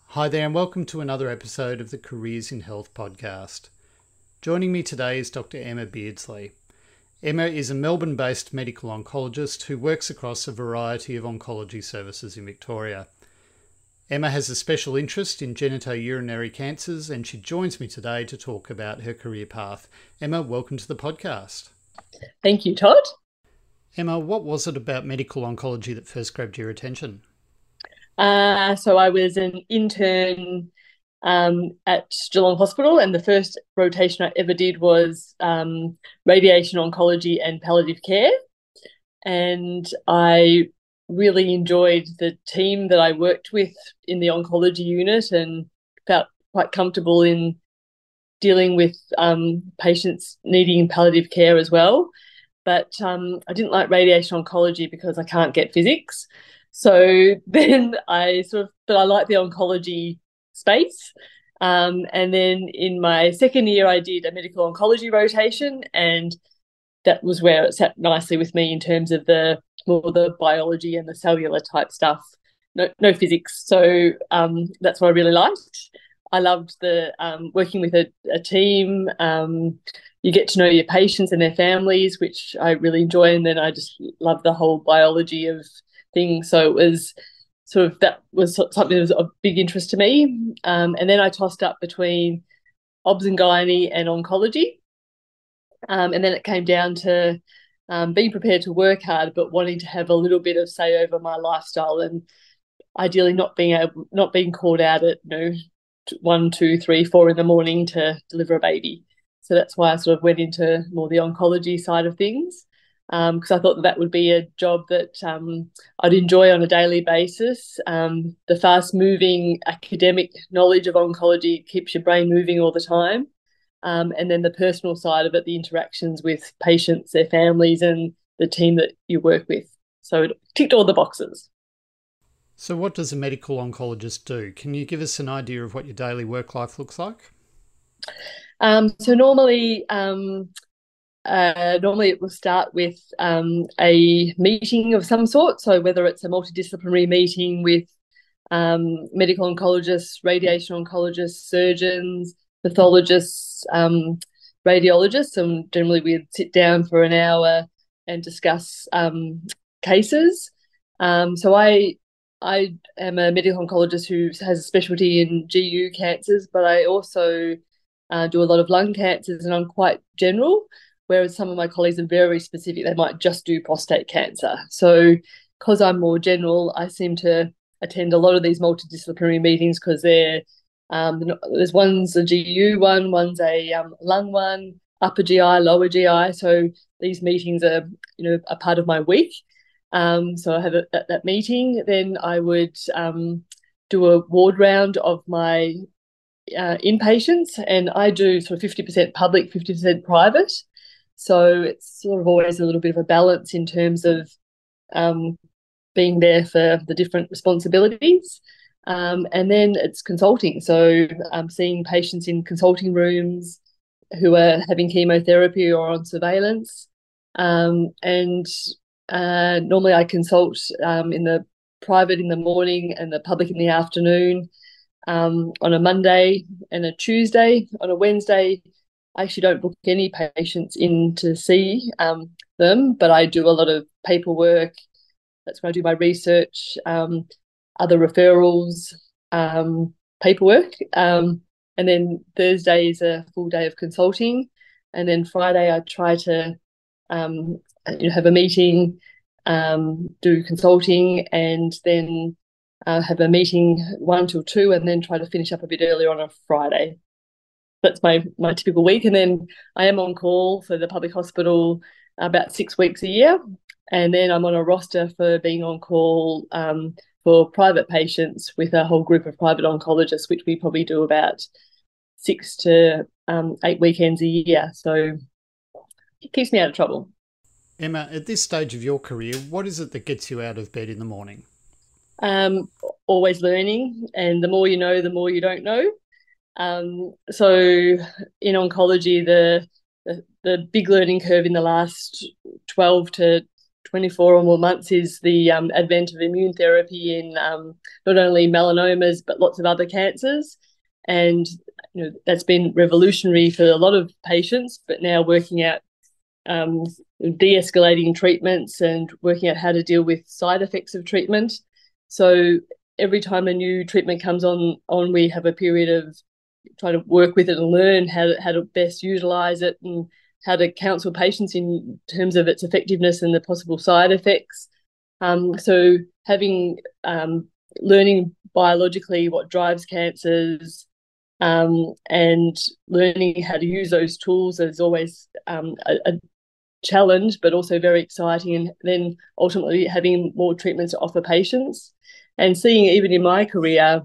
Hi there, and welcome to another episode of the Careers in Health podcast. Joining me today is Dr. Emma Beardsley. Emma is a Melbourne-based medical oncologist who works across a variety of oncology services in Victoria. Emma has a special interest in genitourinary cancers, and she joins me today to talk about her career path. Emma, welcome to the podcast. Thank you, Todd. Emma, what was it about medical oncology that first grabbed your attention? So I was an intern at Geelong Hospital, and the first rotation I ever did was radiation oncology and palliative care. And I really enjoyed the team that I worked with in the oncology unit and felt quite comfortable in dealing with patients needing palliative care as well. But I didn't like radiation oncology because I can't get physics. So then but I like the oncology space. And then in my second year, I did a medical oncology rotation, and that was where it sat nicely with me in terms of more the biology and the cellular type stuff. No physics. So that's what I really liked. I loved the working with a team. You get to know your patients and their families, which I really enjoy. And then I just love the whole biology of things. So it was that was something that was of big interest to me. And then I tossed up between obs and gynae and oncology. And then it came down to being prepared to work hard, but wanting to have a little bit of say over my lifestyle, and ideally not being called out at 1, 2, 3, 4 in the morning to deliver a baby. So that's why I sort of went into more the oncology side of things, because I thought that would be a job that I'd enjoy on a daily basis. The fast-moving academic knowledge of oncology keeps your brain moving all the time. And then the personal side of it, the interactions with patients, their families, and the team that you work with. So it ticked all the boxes. So what does a medical oncologist do? Can you give us an idea of what your daily work life looks like? So normally it will start with a meeting of some sort. So whether it's a multidisciplinary meeting with medical oncologists, radiation oncologists, surgeons, pathologists, radiologists, and generally we'd sit down for an hour and discuss cases. So I am a medical oncologist who has a specialty in GU cancers, but I also do a lot of lung cancers, and I'm quite general, whereas some of my colleagues are very specific. They might just do prostate cancer. So because I'm more general, I seem to attend a lot of these multidisciplinary meetings because there's one's a GU one, one's a lung one, upper GI, lower GI. So these meetings are a part of my week. So I have that meeting. Then I would do a ward round of my inpatients, and I do sort of 50% public, 50% private. So it's sort of always a little bit of a balance in terms of being there for the different responsibilities. And then it's consulting. So I'm seeing patients in consulting rooms who are having chemotherapy or on surveillance. And normally I consult in the private in the morning and the public in the afternoon, on a Monday and a Tuesday. On a Wednesday, I actually don't book any patients in to see them, but I do a lot of paperwork. That's when I do my research, other referrals, paperwork. And then Thursday is a full day of consulting. And then Friday, I try to have a meeting, do consulting, and then have a meeting 1 till 2, and then try to finish up a bit earlier on a Friday. That's my typical week. And then I am on call for the public hospital about 6 weeks a year. And then I'm on a roster for being on call for private patients with a whole group of private oncologists, which we probably do about 6 to 8 weekends a year. So it keeps me out of trouble. Emma, at this stage of your career, what is it that gets you out of bed in the morning? Um, Always learning, and the more you know, the more you don't know. So in oncology, the big learning curve in the last 12 to 24 or more months is the advent of immune therapy in not only melanomas but lots of other cancers, and that's been revolutionary for a lot of patients. But now working out de-escalating treatments and working out how to deal with side effects of treatment. So every time a new treatment comes on, we have a period of trying to work with it and learn how to best utilize it and how to counsel patients in terms of its effectiveness and the possible side effects. So having learning biologically what drives cancers and learning how to use those tools is always a challenge, but also very exciting. And then ultimately having more treatments to offer patients, and seeing even in my career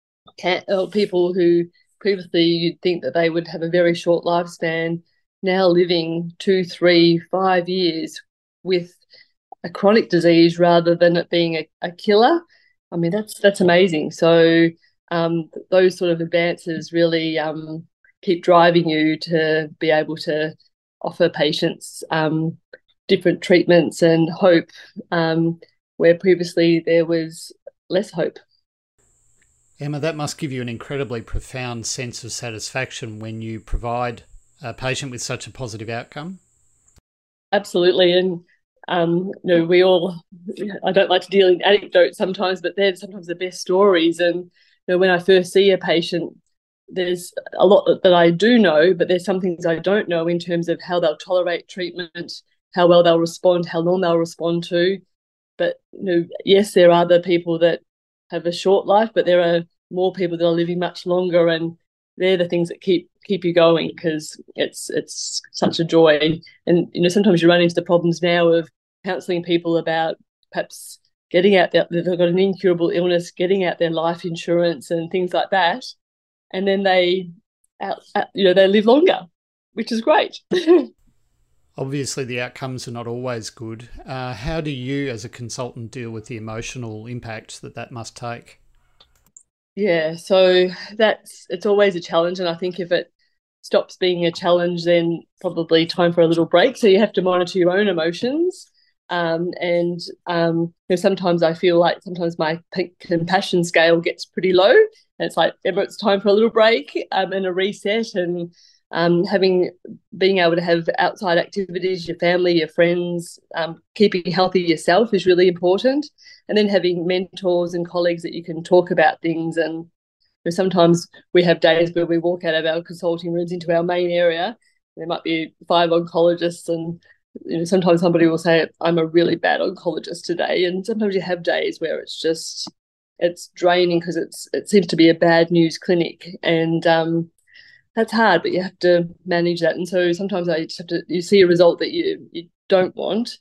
people who previously you'd think that they would have a very short lifespan now living 2, 3, 5 years with a chronic disease rather than it being a killer. I mean, that's amazing. So those sort of advances really keep driving you to be able to offer patients different treatments and hope where previously there was less hope. Emma, that must give you an incredibly profound sense of satisfaction when you provide a patient with such a positive outcome. Absolutely. And we all, I don't like to deal in anecdotes sometimes, but they're sometimes the best stories. And when I first see a patient, there's a lot that I do know, but there's some things I don't know in terms of how they'll tolerate treatment, how well they'll respond, how long they'll respond to. But yes, there are the people that have a short life, but there are more people that are living much longer, and they're the things that keep you going, because it's such a joy. And sometimes you run into the problems now of counselling people about perhaps getting out there, they've got an incurable illness, getting out their life insurance and things like that, and then they live longer, which is great. Obviously, the outcomes are not always good. How do you, as a consultant, deal with the emotional impact that must take? Yeah, so it's always a challenge, and I think if it stops being a challenge, then probably time for a little break. So you have to monitor your own emotions, and sometimes I feel like sometimes my compassion scale gets pretty low, and it's like it's time for a little break and a reset, and being able to have outside activities, your family, your friends, keeping healthy yourself is really important. And then having mentors and colleagues that you can talk about things. And sometimes we have days where we walk out of our consulting rooms into our main area. There might be 5 oncologists, and sometimes somebody will say, I'm a really bad oncologist today. And sometimes you have days where it's draining because it seems to be a bad news clinic. And that's hard, but you have to manage that. And so sometimes I just have to, you see a result that you don't want,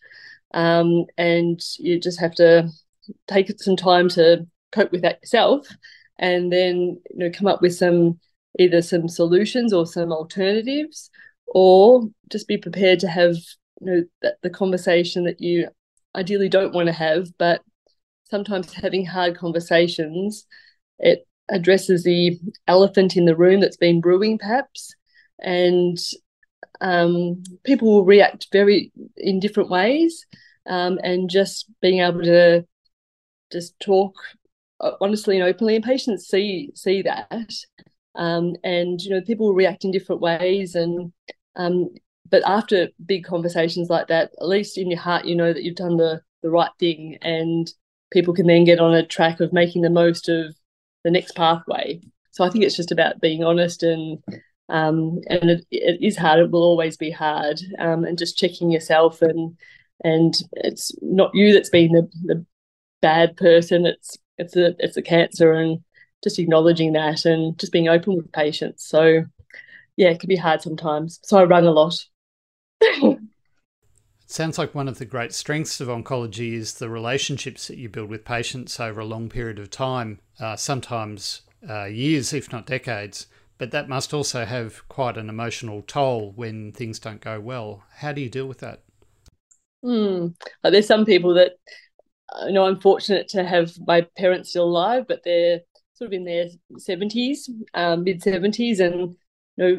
and you just have to take some time to cope with that yourself, and then come up with either some solutions or some alternatives, or just be prepared to have the conversation that you ideally don't want to have. But sometimes having hard conversations, it addresses the elephant in the room that's been brewing perhaps, and people will react in different ways, and just being able to just talk honestly and openly, and patients see that, and people will react in different ways, and but after big conversations like that, at least in your heart that you've done the right thing, and people can then get on a track of making the most of the next pathway. So I think it's just about being honest, and it is hard. It will always be hard, and just checking yourself, and it's not you that's been the bad person. It's a cancer, and just acknowledging that, and just being open with patients. So yeah, it can be hard sometimes. So I run a lot. It sounds like one of the great strengths of oncology is the relationships that you build with patients over a long period of time, sometimes years, if not decades. But that must also have quite an emotional toll when things don't go well. How do you deal with that? There's some people that, I'm fortunate to have my parents still alive, but they're sort of in their 70s, mid 70s, and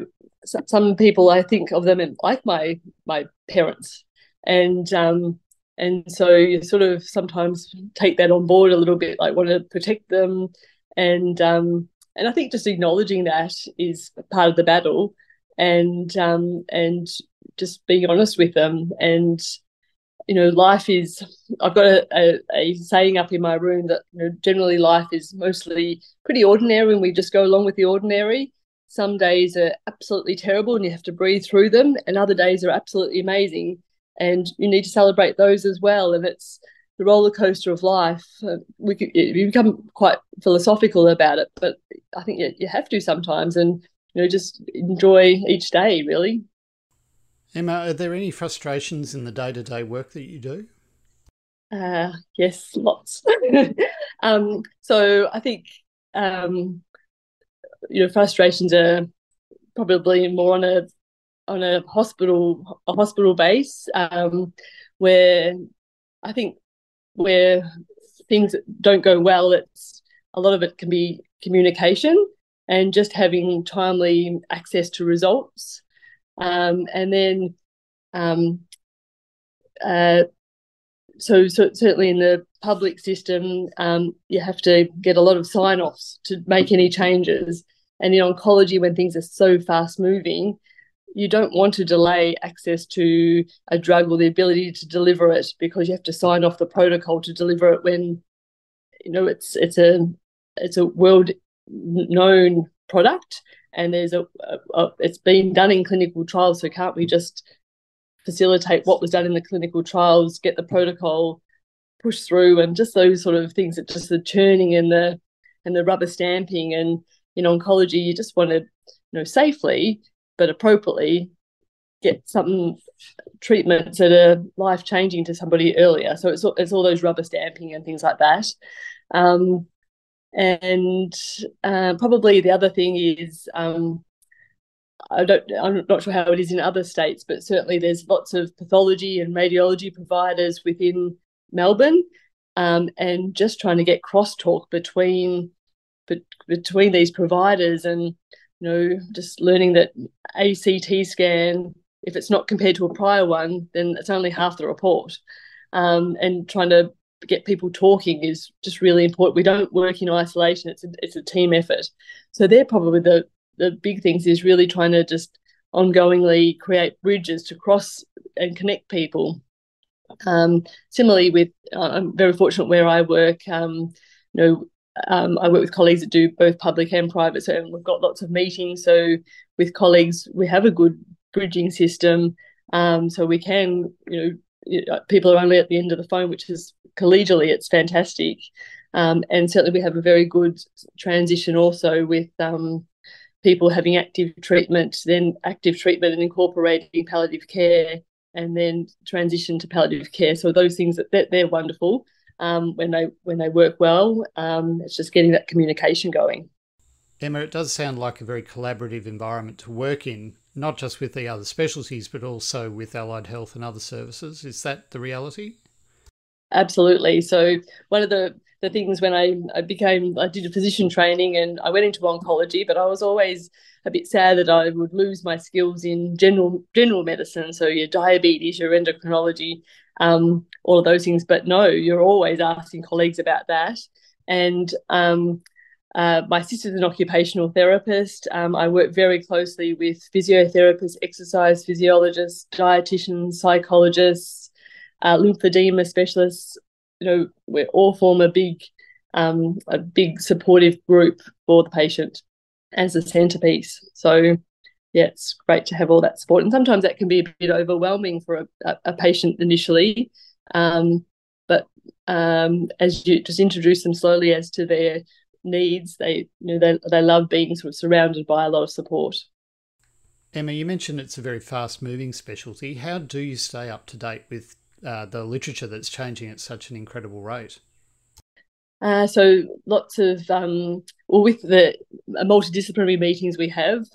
some people, I think of them like my parents. And And so you sort of sometimes take that on board a little bit, like want to protect them. And I think just acknowledging that is part of the battle, and just being honest with them. And life is, I've got a saying up in my room that generally life is mostly pretty ordinary and we just go along with the ordinary. Some days are absolutely terrible and you have to breathe through them, and other days are absolutely amazing and you need to celebrate those as well. And it's the roller coaster of life. You become quite philosophical about it, but I think you have to sometimes, and just enjoy each day, really. Emma, are there any frustrations in the day-to-day work that you do? Yes, lots. So I think frustrations are probably more on a hospital base, where I think where things don't go well, it's a lot of it can be communication and just having timely access to results. And then so certainly in the public system, you have to get a lot of sign-offs to make any changes. And in oncology, when things are so fast moving, you don't want to delay access to a drug or the ability to deliver it, because you have to sign off the protocol to deliver it when it's a world known product, and there's it's been done in clinical trials. So can't we just facilitate what was done in the clinical trials, get the protocol pushed through, and just those sort of things, that just the churning and the rubber stamping. And in oncology, you just want to safely but appropriately get some treatments that are life-changing to somebody earlier. So it's all those rubber stamping and things like that. And probably the other thing is, I'm not sure how it is in other states, but certainly there's lots of pathology and radiology providers within Melbourne, and just trying to get crosstalk between these providers, and just learning that a CT scan, if it's not compared to a prior one, then it's only half the report. And trying to get people talking is just really important. We don't work in isolation. It's a team effort. So they're probably the big things, is really trying to just ongoingly create bridges to cross and connect people. Similarly with, I'm very fortunate where I work, I work with colleagues that do both public and private, so we've got lots of meetings. So with colleagues, we have a good bridging system. So we can, people are only at the end of the phone, which is collegially, it's fantastic. And certainly we have a very good transition also with people having active treatment and incorporating palliative care, and then transition to palliative care. So those things, they're wonderful when they work well. It's just getting that communication going. Emma, it does sound like a very collaborative environment to work in, not just with the other specialties, but also with allied health and other services. Is that the reality? Absolutely. So one of the things when I did a physician training and I went into oncology, but I was always a bit sad that I would lose my skills in general medicine. So your diabetes, your endocrinology, all of those things. But no, you're always asking colleagues about that. And my sister's an occupational therapist. I work very closely with physiotherapists, exercise physiologists, dietitians, psychologists, lymphedema specialists. We all form a big supportive group for the patient as a centerpiece. So yeah, it's great to have all that support. And sometimes that can be a bit overwhelming for a patient initially. But as you just introduce them slowly as to their needs, they love being sort of surrounded by a lot of support. Emma, you mentioned it's a very fast-moving specialty. How do you stay up to date with the literature that's changing at such an incredible rate? So lots of, with the multidisciplinary meetings we have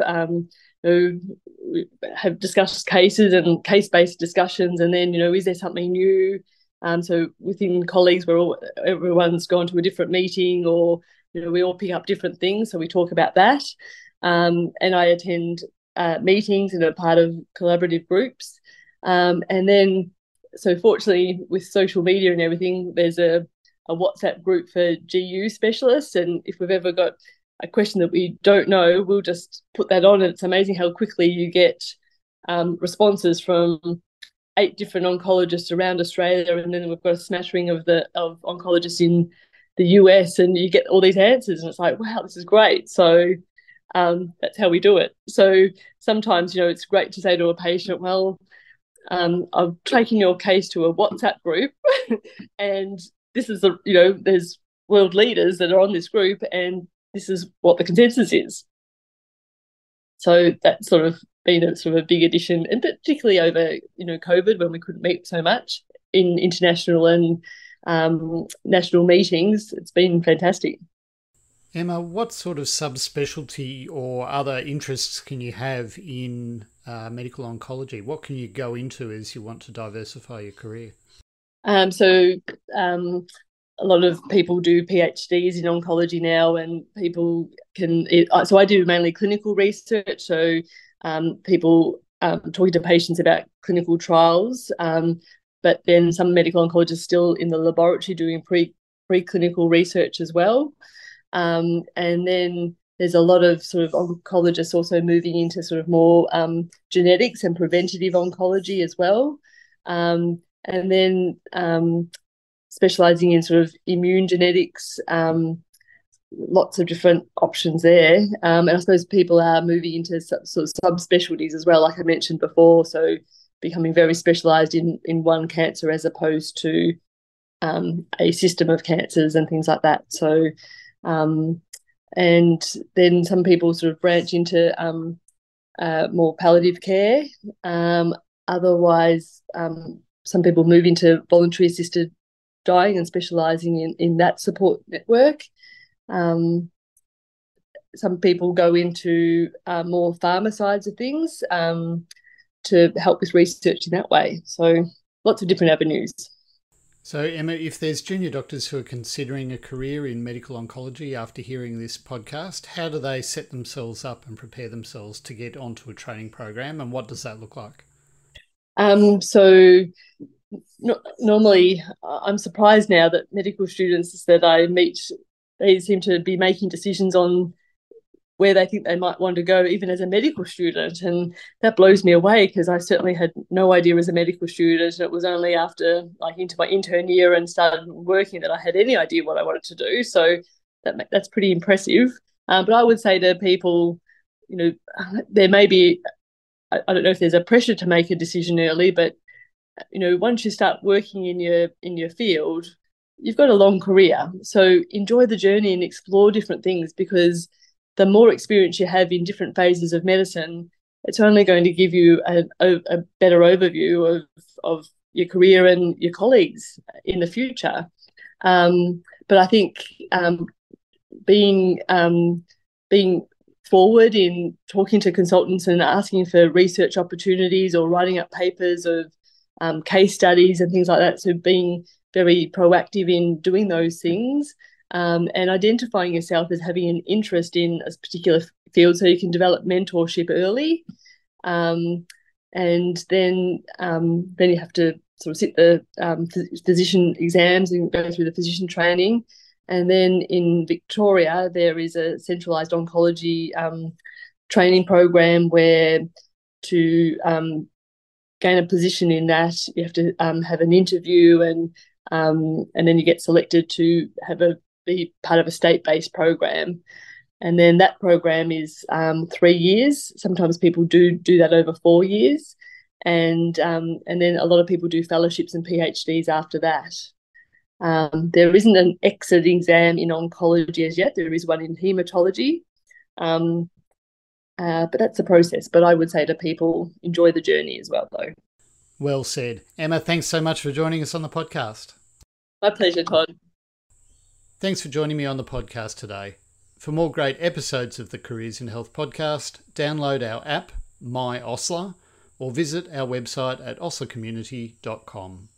discussed cases and case-based discussions, and then, is there something new? So within colleagues, everyone's gone to a different meeting, or, we all pick up different things. So we talk about that. And I attend meetings and are part of collaborative groups. And then so fortunately with social media and everything, there's a WhatsApp group for GU specialists, and if we've ever got a question that we don't know, we'll just put that on, and it's amazing how quickly you get responses from 8 different oncologists around Australia, and then we've got a smattering of oncologists in the US, and you get all these answers, and it's like, wow, this is great. So that's how we do it. So sometimes, it's great to say to a patient, well, I'm taking your case to a WhatsApp group, and this is there's world leaders that are on this group, and this is what the consensus is. So that's sort of been a big addition, and particularly over COVID, when we couldn't meet so much in international and national meetings. It's been fantastic. Emma, what sort of subspecialty or other interests can you have in medical oncology? What can you go into as you want to diversify your career? A lot of people do PhDs in oncology now, and people can. So I do mainly clinical research. So people talking to patients about clinical trials, but then some medical oncologists still in the laboratory doing preclinical research as well. And then there's a lot of sort of oncologists also moving into sort of more genetics and preventative oncology as well. And then specializing in sort of immune genetics, lots of different options there. And I suppose people are moving into sort of subspecialties as well, like I mentioned before. So becoming very specialized in one cancer as opposed to a system of cancers and things like that. So, and then some people sort of branch into more palliative care. Otherwise, some people move into voluntary assisted dying and specialising in that support network. Some people go into more pharma sides of things to help with research in that way. So lots of different avenues. So Emma, if there's junior doctors who are considering a career in medical oncology after hearing this podcast, how do they set themselves up and prepare themselves to get onto a training program, and what does that look like? Normally, I'm surprised now that medical students that I meet, they seem to be making decisions on where they think they might want to go, even as a medical student. And that blows me away, because I certainly had no idea as a medical student. And it was only after into my intern year and started working that I had any idea what I wanted to do. So that's pretty impressive. But I would say to people, there may be, I don't know if there's a pressure to make a decision early, but once you start working in your field, you've got a long career. So enjoy the journey and explore different things, because the more experience you have in different phases of medicine, it's only going to give you a better overview of your career and your colleagues in the future. But I think being forward in talking to consultants and asking for research opportunities or writing up papers of case studies and things like that. So being very proactive in doing those things, and identifying yourself as having an interest in a particular field, so you can develop mentorship early. And then you have to sort of sit the physician exams and go through the physician training. And then in Victoria, there is a centralised oncology training program where to gain a position in that, you have to have an interview, and then you get selected to be part of a state-based program. And then that program is 3 years. Sometimes people do that over 4 years. And then a lot of people do fellowships and PhDs after that. There isn't an exit exam in oncology as yet. There is one in haematology. But that's the process. But I would say to people, enjoy the journey as well, though. Well said. Emma, thanks so much for joining us on the podcast. My pleasure, Todd. Thanks for joining me on the podcast today. For more great episodes of the Careers in Health podcast, download our app, My Osler, or visit our website at oslercommunity.com.